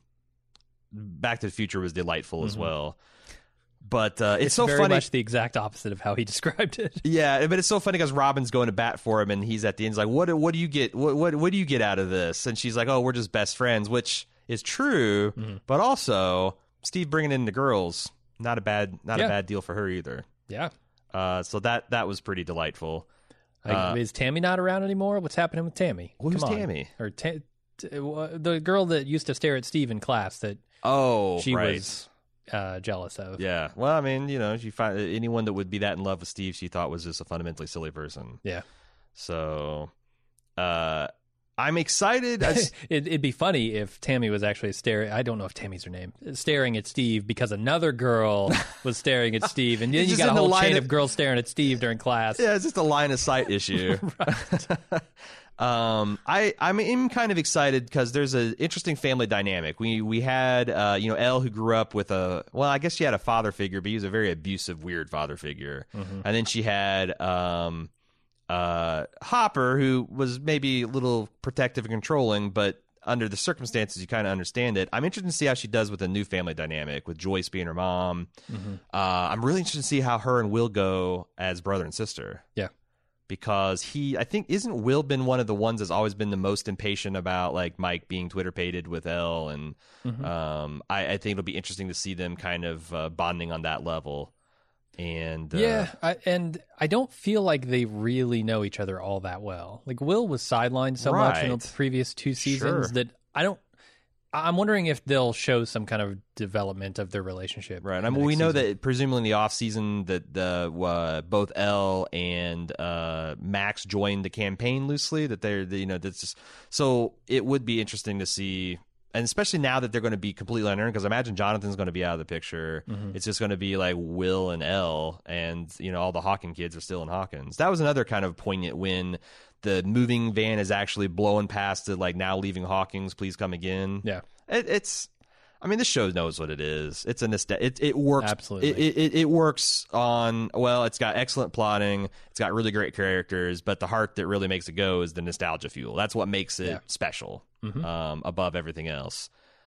Back to the Future was delightful as well. But uh, it's, It's so very funny. much the exact opposite of how he described it. Yeah, but it's so funny because Robin's going to bat for him, and he's at the end. He's like, "What? What do you get? What? What, what do you get out of this?" And she's like, "Oh, we're just best friends," which is true, Mm-hmm. but also Steve bringing in the girls, not a bad, not Yeah. a bad deal for her either. Yeah. Uh, so that that was pretty delightful. Like, Uh, is Tammy not around anymore? What's happening with Tammy? Who's Come on. Tammy? Or ta- t- uh, the girl that used to stare at Steve in class that Oh, she right. was uh, jealous of. Yeah. Well, I mean, you know, she find anyone that would be that in love with Steve, she thought was just a fundamentally silly person. Yeah. So, uh, I'm excited. I s- it, it'd be funny if Tammy was actually staring. I don't know if Tammy's her name. Staring at Steve because another girl was staring at Steve, and then It's you just got a in the whole line chain of- of girls staring at Steve during class. yeah, it's just a line of sight issue. Um, I I'm, I'm kind of excited because there's an interesting family dynamic. We we had uh, you know Elle, who grew up with a well, I guess she had a father figure, but he was a very abusive, weird father figure. Mm-hmm. And then she had um, uh, Hopper, who was maybe a little protective and controlling, but under the circumstances, you kind of understand it. I'm interested to see how she does with a new family dynamic, with Joyce being her mom. Mm-hmm. Uh, I'm really interested to see how her and Will go as brother and sister. Yeah. Because he, I think, isn't Will been one of the ones that's always been the most impatient about like Mike being Twitter pated with Elle, and mm-hmm. um, I, I think it'll be interesting to see them kind of uh, bonding on that level. And uh, yeah, I, and I don't feel like they really know each other all that well. Like Will was sidelined so right. much in the previous two seasons sure. that I don't. I'm wondering if they'll show some kind of development of their relationship. Right. I mean, we know season. that presumably in the off season that the uh, both Elle and uh, Max joined the campaign loosely. That they're, you know, that's just, so it would be interesting to see, and especially now that they're going to be completely unearned. Because I imagine Jonathan's going to be out of the picture. Mm-hmm. It's just going to be like Will and Elle, and you know all the Hawkins kids are still in Hawkins. That was another kind of poignant when the moving van is actually blowing past it, like now leaving Hawkins, please come again. Yeah, it, it's. I mean, this show knows what it is. It's a nostalgia. It, it works. Absolutely, it, it it works on. Well, it's got excellent plotting. It's got really great characters, but the heart that really makes it go is the nostalgia fuel. That's what makes it yeah. special, mm-hmm. um, above everything else.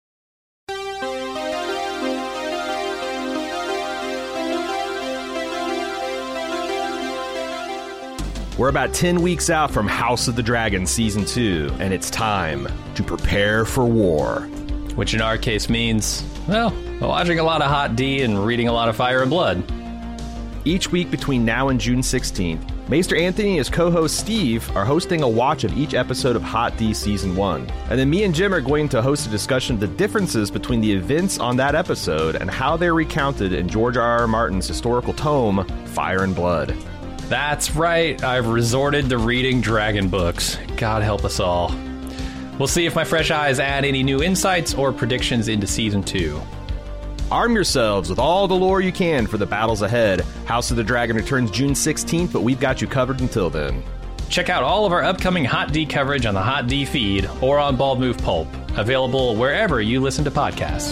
We're about ten weeks out from House of the Dragon Season two, and it's time to prepare for war. Which in our case means, well, watching a lot of Hot D and reading a lot of Fire and Blood. Each week between now and June sixteenth, Maester Anthony and his co-host Steve are hosting a watch of each episode of Hot D Season one. And then me and Jim are going to host a discussion of the differences between the events on that episode and how they're recounted in George R. R. Martin's historical tome, Fire and Blood. That's right, I've resorted to reading dragon books. God help us all. We'll see if my fresh eyes add any new insights or predictions into Season two. Arm yourselves with all the lore you can for the battles ahead. House of the Dragon returns June sixteenth, but we've got you covered until then. Check out all of our upcoming Hot D coverage on the Hot D feed or on Bald Move Pulp, available wherever you listen to podcasts.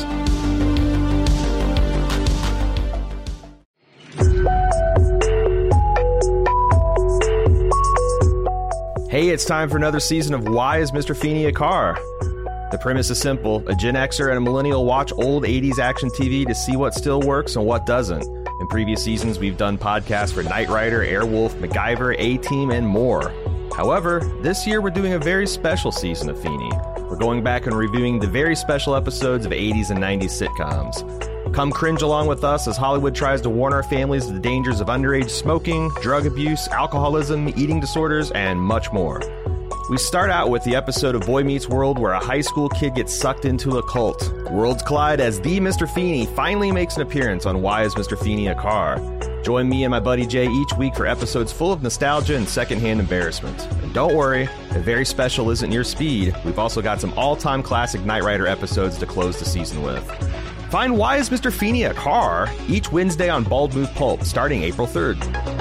Hey, it's time for another season of Why is Mister Feeney a Car? The premise is simple. A Gen Xer and a millennial watch old eighties action T V to see what still works and what doesn't. In previous seasons, we've done podcasts for Knight Rider, Airwolf, MacGyver, A-Team, and more. However, this year we're doing a very special season of Feeney. We're going back and reviewing the very special episodes of eighties and nineties sitcoms. Come cringe along with us as Hollywood tries to warn our families of the dangers of underage smoking, drug abuse, alcoholism, eating disorders, and much more. We start out with the episode of Boy Meets World where a high school kid gets sucked into a cult. Worlds collide as the Mister Feeney finally makes an appearance on Why is Mister Feeney a Car? Join me and my buddy Jay each week for episodes full of nostalgia and secondhand embarrassment. And don't worry, if very special isn't your speed, we've also got some all-time classic Knight Rider episodes to close the season with. Find Why is Mister Feeney a Car? Each Wednesday on Bald Move Pulp, starting April third.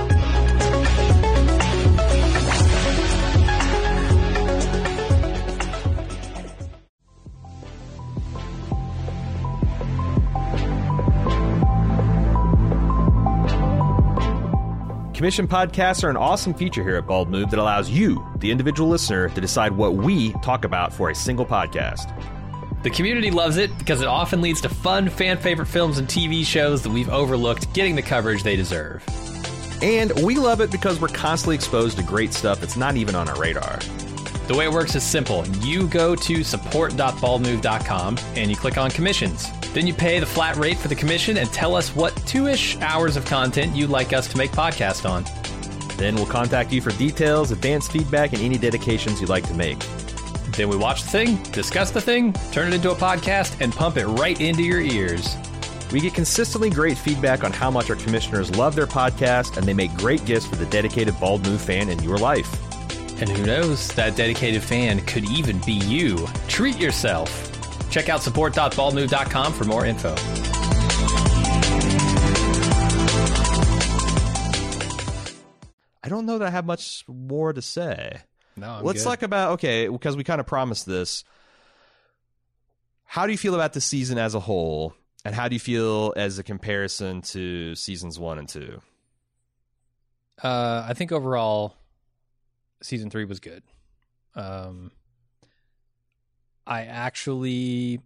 Commission podcasts are an awesome feature here at Bald Move that allows you, the individual listener, to decide what we talk about for a single podcast. The community loves it because it often leads to fun, fan-favorite films and T V shows that we've overlooked getting the coverage they deserve. And we love it because we're constantly exposed to great stuff that's not even on our radar. The way it works is simple. You go to support dot bald move dot com and you click on commissions. Then you pay the flat rate for the commission and tell us what two-ish hours of content you'd like us to make podcast on. Then we'll contact you for details, advanced feedback, and any dedications you'd like to make. Then we watch the thing, discuss the thing, turn it into a podcast, and pump it right into your ears. We get consistently great feedback on how much our commissioners love their podcast, and they make great gifts for the dedicated Bald Move fan in your life. And who knows, that dedicated fan could even be you. Treat yourself. Check out support dot bald move dot com for more info. I don't know that I have much more to say. No, I'm let's good. talk about, okay, because we kind of promised this. How do you feel about the season as a whole, and how do you feel as a comparison to seasons one and two? Uh, I think overall, season three was good. Um, I actually,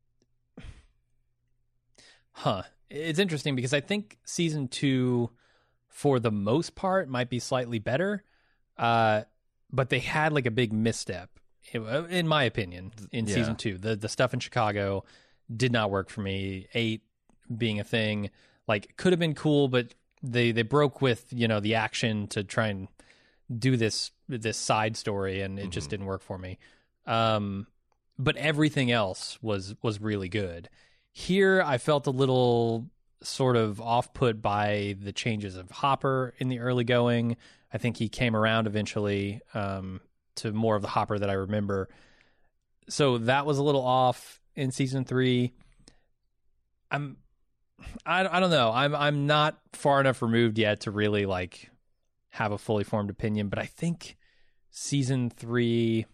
huh? It's interesting because I think season two, for the most part, might be slightly better. Uh, but they had like a big misstep, in my opinion, in Yeah. season two. The the stuff in Chicago did not work for me. Eight being a thing, like, could have been cool, but they they broke with, you know, the action to try and do this this side story, and it Mm-hmm. just didn't work for me. Um, but everything else was was really good. Here, I felt a little sort of off put by the changes of Hopper in the early going. I think he came around eventually um, to more of the Hopper that I remember. So that was a little off in season three. I'm, I, I don't know. I'm I'm not far enough removed yet to really like have a fully formed opinion, but I think season three,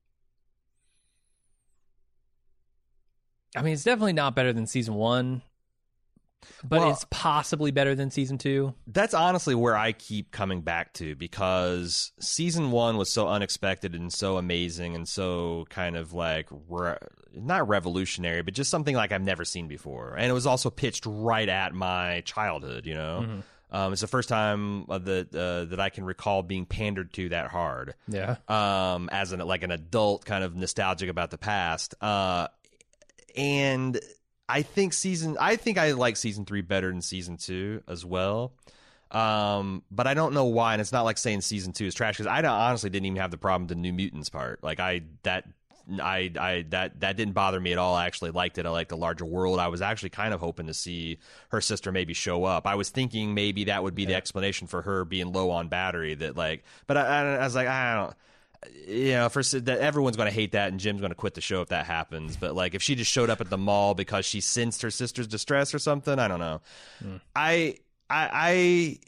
I mean, it's definitely not better than season one, but Well, it's possibly better than season two. That's honestly where I keep coming back to, because season one was so unexpected and so amazing and so kind of like re- not revolutionary, but just something like I've never seen before. And it was also pitched right at my childhood, you know? Mm-hmm. Um, it's the first time uh, that uh, that I can recall being pandered to that hard. Yeah. Um, as an like an adult, kind of nostalgic about the past. Uh, and I think season I think I like season three better than season two as well. Um, but I don't know why, and it's not like saying season two is trash, because I don't, honestly didn't even have the problem with the New Mutants part. Like I that I I that that didn't bother me at all. I actually liked it. I liked the larger world. I was actually kind of hoping to see her sister maybe show up. I was thinking maybe that would be the explanation for her being low on battery. That like, but I, I, I was like, I don't. You know, for that everyone's going to hate that, and Jim's going to quit the show if that happens. But like, if she just showed up at the mall because she sensed her sister's distress or something, I don't know. Mm. I, I, I,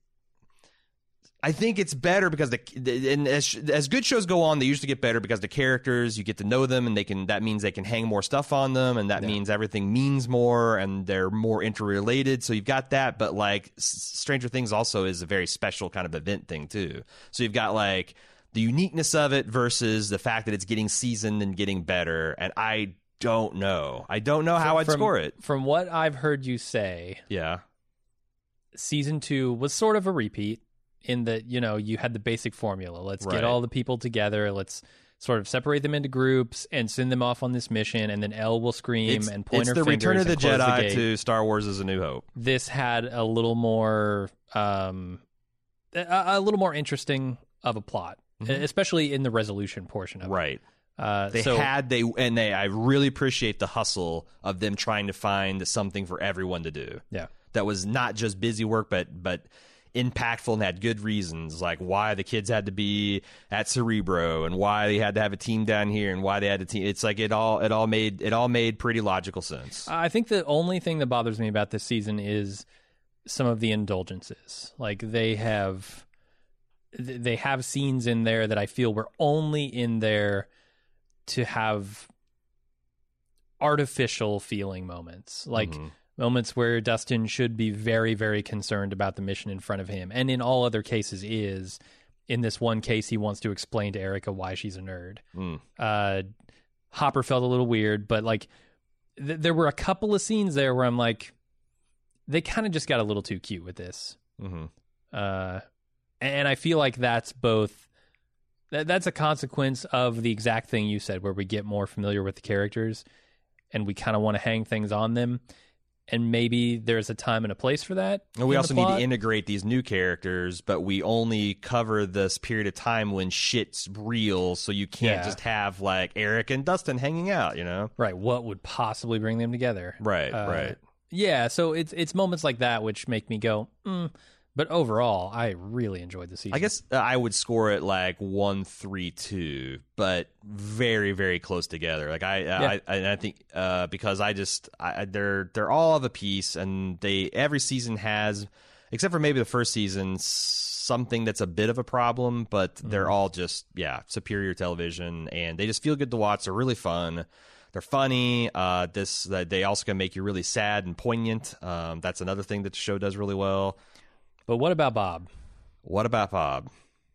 I think it's better because the and as as good shows go on, they usually get better because the characters, you get to know them, and they can. That means they can hang more stuff on them, and that yeah. means everything means more, and they're more interrelated. So you've got that, but like Stranger Things also is a very special kind of event thing too. So you've got like the uniqueness of it versus the fact that it's getting seasoned and getting better. And I don't know. I don't know how from, I'd score it. From what I've heard you say, yeah, season two was sort of a repeat in that, you know, you had the basic formula. Let's right. get all the people together. Let's sort of separate them into groups and send them off on this mission. And then Elle will scream it's, and point it's her the fingers Return of the and close Jedi the gate. to Star Wars As a New Hope. This had a little more, um, a, a little more interesting of a plot. Mm-hmm. Especially in the resolution portion of right. it. Uh, they so, had, they, and they, I really appreciate the hustle of them trying to find something for everyone to do. Yeah. That was not just busy work, but, but impactful and had good reasons, like why the kids had to be at Cerebro and why they had to have a team down here and why they had a team. It's like it all, it all made, it all made pretty logical sense. I think the only thing that bothers me about this season is some of the indulgences. Like they have, they have scenes in there that I feel were only in there to have artificial feeling moments, like mm-hmm. moments where Dustin should be very, very concerned about the mission in front of him. And in all other cases is. In this one case, he wants to explain to Erica why she's a nerd. Mm. Uh, Hopper felt a little weird, but like th- there were a couple of scenes there where I'm like, they kind of just got a little too cute with this. Mm-hmm. Uh, And I feel like that's both, that, that's a consequence of the exact thing you said, where we get more familiar with the characters and we kind of want to hang things on them. And maybe there's a time and a place for that. And we also need to integrate these new characters, but we only cover this period of time when shit's real. So you can't yeah. just have like Eric and Dustin hanging out, you know? Right. What would possibly bring them together? Right, uh, right. Yeah. So it's, it's moments like that which make me go, mm. But overall, I really enjoyed the season. I guess uh, I would score it like one, three, two, but very, very close together. Like I, uh, yeah. I, I think uh, because I just I, they're they're all of a piece, and they every season has except for maybe the first season, something that's a bit of a problem, but mm-hmm. they're all just, yeah, superior television, and they just feel good to watch. They're really fun. They're funny. Uh, this uh, They also can make you really sad and poignant. Um, that's another thing that the show does really well. But what about Bob? What about Bob?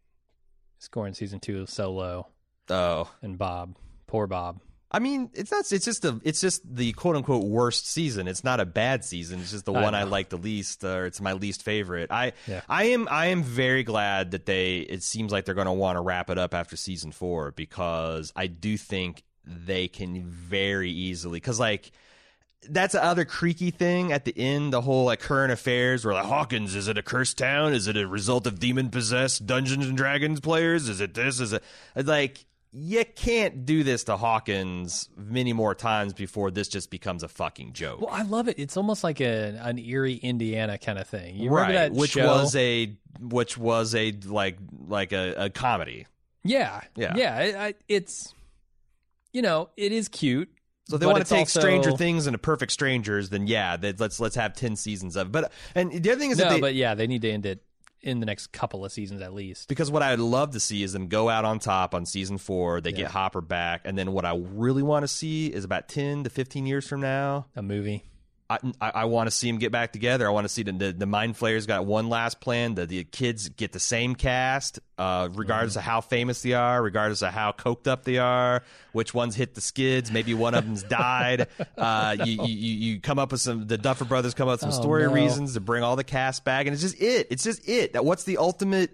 Score in season two is so low. Oh. And Bob. Poor Bob. I mean, it's not. It's just the. It's just the quote unquote worst season. It's not a bad season. It's just the I one know. I like the least, or it's my least favorite. I. Yeah. I am. I am very glad that they. It seems like they're going to want to wrap it up after season four, because I do think they can very easily. Because like, that's the other creaky thing at the end. The whole like current affairs where like Hawkins, is it a cursed town? Is it a result of demon possessed Dungeons and Dragons players? Is it this? Is it like? You can't do this to Hawkins many more times before this just becomes a fucking joke. Well, I love it. It's almost like a, an Erie, Indiana kind of thing. You right, remember that which show? was a which was a like like a, a comedy. Yeah, yeah, yeah. It, I, it's you know it is cute. So if they but want it's to take also... Stranger Things into Perfect Strangers, then yeah, they, let's let's have ten seasons of it. But and the other thing is no, that they, but yeah, they need to end it in the next couple of seasons at least. Because what I'd love to see is them go out on top on season four. They yeah. get Hopper back, and then what I really want to see is about ten to fifteen years from now, a movie. I, I, I want to see them get back together. I want to see the, the the Mind Flayers got one last plan. The, the kids get the same cast, uh, regardless mm-hmm. of how famous they are, regardless of how coked up they are, which ones hit the skids. Maybe one of them's died. Uh, you, you you come up with some. The Duffer Brothers come up with some oh, story no. reasons to bring all the cast back, and it's just it. It's just it. That what's the ultimate?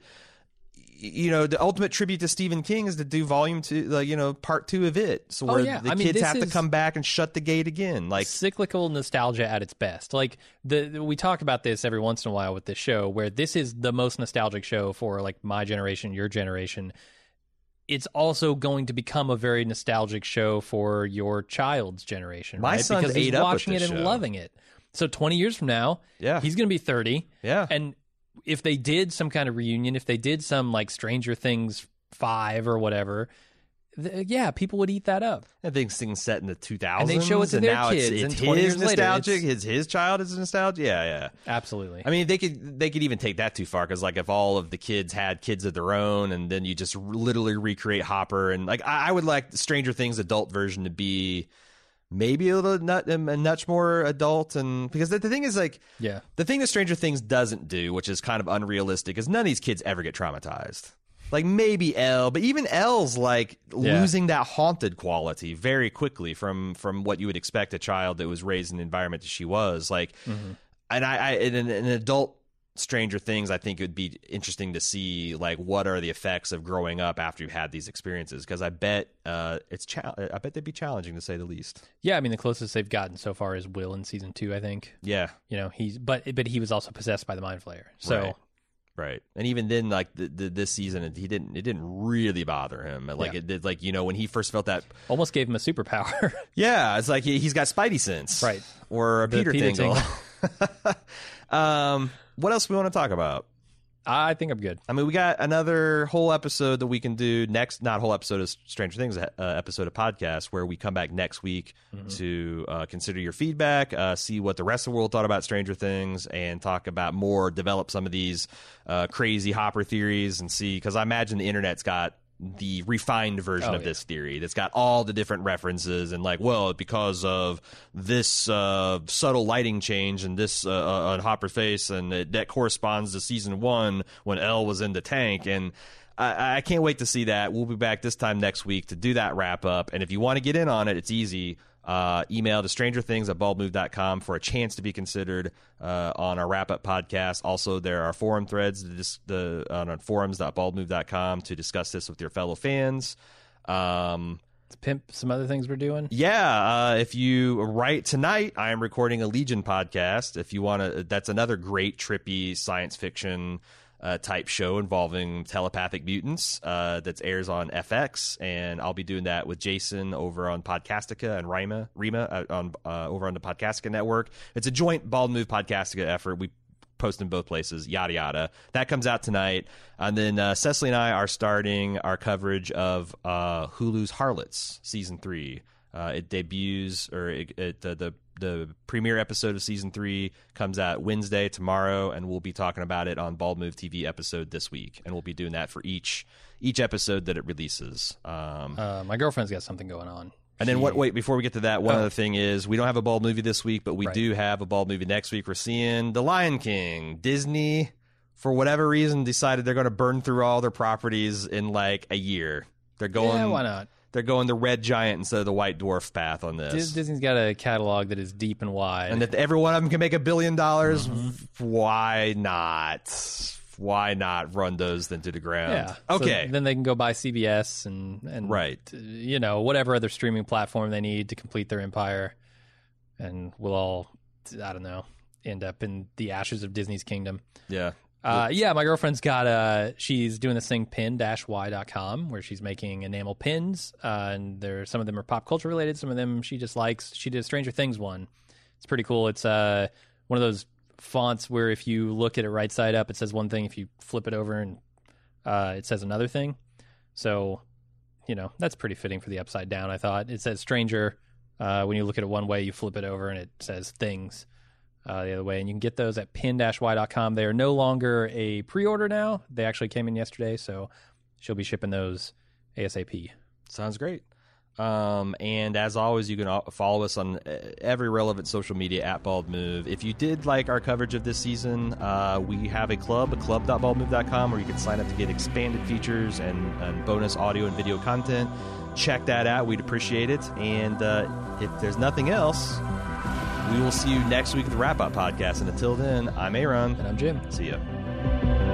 You know, the ultimate tribute to Stephen King is to do volume two, like, you know, part two of it. So where oh, yeah. the I mean, kids have to is... come back and shut the gate again. Like cyclical nostalgia at its best. Like the we talk about this every once in a while with this show, where this is the most nostalgic show for like my generation, your generation. It's also going to become a very nostalgic show for your child's generation. My right? son's because he's ate up with watching it this and show. loving it. So twenty years from now, Yeah. he's going to be thirty. Yeah. And if they did some kind of reunion, if they did some like Stranger Things five or whatever, th- yeah, people would eat that up. I think things set in the two thousands, And they show it to and their now kids, it's, and it's twenty his years later, nostalgic. it's- His his child is nostalgia. Yeah, yeah. Absolutely. I mean, they could they could even take that too far, because like if all of the kids had kids of their own, and then you just literally recreate Hopper, and like I, I would like the Stranger Things adult version to be maybe a little nut a much more adult, and because the, the thing is like yeah. the thing that Stranger Things doesn't do, which is kind of unrealistic, is none of these kids ever get traumatized. Like maybe Elle, but even Elle's like Yeah. losing that haunted quality very quickly from from what you would expect a child that was raised in the environment that she was. Like, Mm-hmm. and I, I in an, an adult Stranger Things, I think it would be interesting to see like what are the effects of growing up after you've had these experiences. Because I bet uh, it's cha- I bet they'd be challenging to say the least. Yeah, I mean the closest they've gotten so far is Will in season two, I think. Yeah, You know, he's but but he was also possessed by the Mind Flayer. So Right. Right, and even then, like the, the, this season, he didn't. It didn't really bother him. Like Yeah. it did. Like you know, when he first felt that. almost gave him a superpower. Yeah, it's like he, he's got Spidey sense, Right. Or a The Peter, Peter Tingle. um, what else we want to talk about? I think I'm good. I mean, we got another whole episode that we can do next. Not whole episode of Stranger Things, uh, episode of podcast where we come back next week mm-hmm. to uh, consider your feedback, uh, see what the rest of the world thought about Stranger Things, and talk about more, develop some of these uh, crazy Hopper theories, and see, because I imagine the internet's got the refined version oh, of yeah. this theory that's got all the different references and like, well, because of this uh, subtle lighting change and this uh, uh, on Hopper's face, and it, that corresponds to season one when Elle was in the tank. And I, I can't wait to see that. We'll be back this time next week to do that wrap up. And if you want to get in on it, it's easy. Uh, email to stranger things at bald move dot com for a chance to be considered uh, on our wrap-up podcast. Also, there are forum threads the, the, on forums dot bald move dot com to discuss this with your fellow fans. Um, Let's pimp some other things we're doing. yeah, uh, if you write tonight, I am recording a Legion podcast. If you want to, that's another great trippy science fiction Uh, type show involving telepathic mutants uh, that airs on F X, and I'll be doing that with Jason over on Podcastica and Rima, Rima uh, on uh, over on the Podcastica network. It's a joint Bald Move Podcastica effort. We post in both places, yada yada. That comes out tonight, and then uh, Cecily and I are starting our coverage of uh, Hulu's Harlots season three. Uh, it debuts, or it, it, the, the the premiere episode of season three comes out Wednesday tomorrow, and we'll be talking about it on Bald Move T V episode this week, and we'll be doing that for each each episode that it releases. Um, uh, my girlfriend's got something going on. And then She- what? Wait, before we get to that, one Oh. other thing is we don't have a Bald movie this week, but we Right. do have a Bald movie next week. We're seeing The Lion King. Disney, for whatever reason, decided they're going to burn through all their properties in like a year. They're going. Yeah, why not? They're going the Red Giant instead of the White Dwarf path on this. Dis- Disney's got a catalog that is deep and wide. And if every one of them can make a billion dollars, Mm-hmm. why not? Why not run those then to the ground? yeah. So Okay. then they can go buy C B S and, and Right. uh, you know, whatever other streaming platform they need to complete their empire. And we'll all, I don't know, end up in the ashes of Disney's kingdom. yeah. Uh, yeah, my girlfriend's got uh she's doing this thing pin dash y dot com where she's making enamel pins, uh, and there some of them are pop culture related, some of them she just likes. She did a Stranger Things one. It's pretty cool. It's uh one of those fonts where if you look at it right side up, it says one thing. If you flip it over, and uh, it says another thing. So, you know, that's pretty fitting for the upside down, I thought. It says Stranger. Uh, when you look at it one way, you flip it over and it says Things. Uh, the other way, and you can get those at pin dash y dot com. They are no longer a pre-order now. They actually came in yesterday, so she'll be shipping those ASAP. Sounds great. Um, and as always, you can al- follow us on uh, every relevant social media at Bald Move. If you did like our coverage of this season, uh, we have a club, a club dot bald move dot com, where you can sign up to get expanded features and, and bonus audio and video content. Check that out. We'd appreciate it. And uh, if there's nothing else, we will see you next week at the Wrap Up Podcast. And until then, I'm Aaron. And I'm Jim. See ya.